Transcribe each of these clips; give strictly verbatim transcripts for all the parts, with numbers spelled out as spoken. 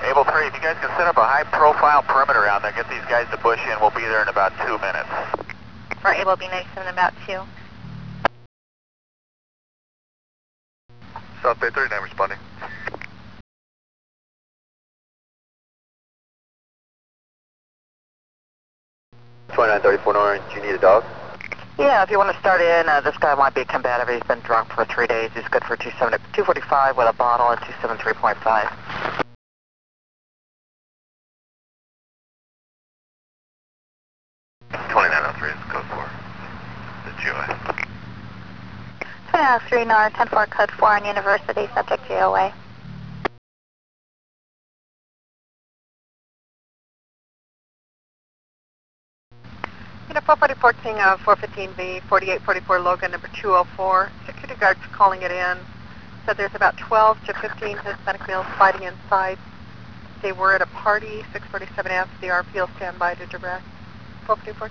Able three, if you guys can set up a high-profile perimeter around there, get these guys to bush in, we'll be there in about two minutes. For Able B ninety-seven, about two. South Bay thirty-nine responding. twenty-nine thirty-four Orange, you need a dog? Yeah, if you want to start in, uh, this guy might be combative. He's been drunk for three days. He's good for two forty-five with a bottle and two seventy-three point five. twenty-nine oh three is code four. The G O A. twenty-nine oh three, N R, ten four, code four on University, subject G O A. Unit four forty-four, King of four fifteen B, forty-eight forty-four Logan, number two oh four. Security guards calling it in. Said there's about twelve to fifteen Hispanic males fighting inside. They were at a party, six forty-seven F. The R P will stand by to direct. four forty-four.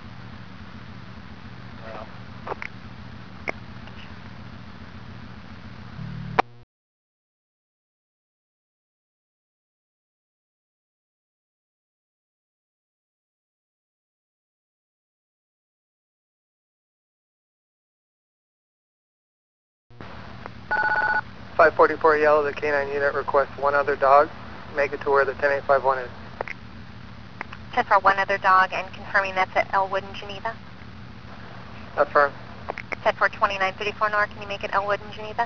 five forty-four Yellow, the K nine unit requests one other dog. Make it to where the ten eight five one is. ten for one other dog and confirming that's at Elwood in Geneva. Affirm. ten for twenty-nine thirty-four N R, can you make it Elwood in Geneva?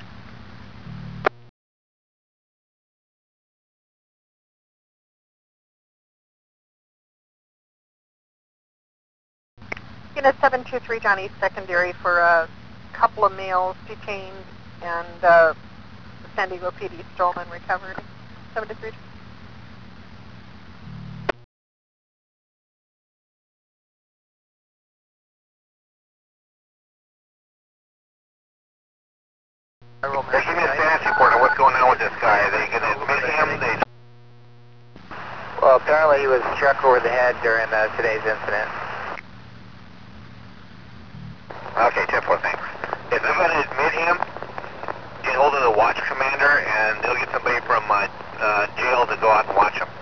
Unit seven two three, John East Secondary, for a couple of males detained and uh, San Diego P D stolen, recovered. seven two three. They give me a status report on what's going on with this guy. Are they going to admit him? They... Well, apparently he was struck over the head during uh, today's incident. Okay, ten four, thanks. If they're going to admit him, get hold of the watch commander and they'll get somebody from uh, uh, jail to go out and watch him.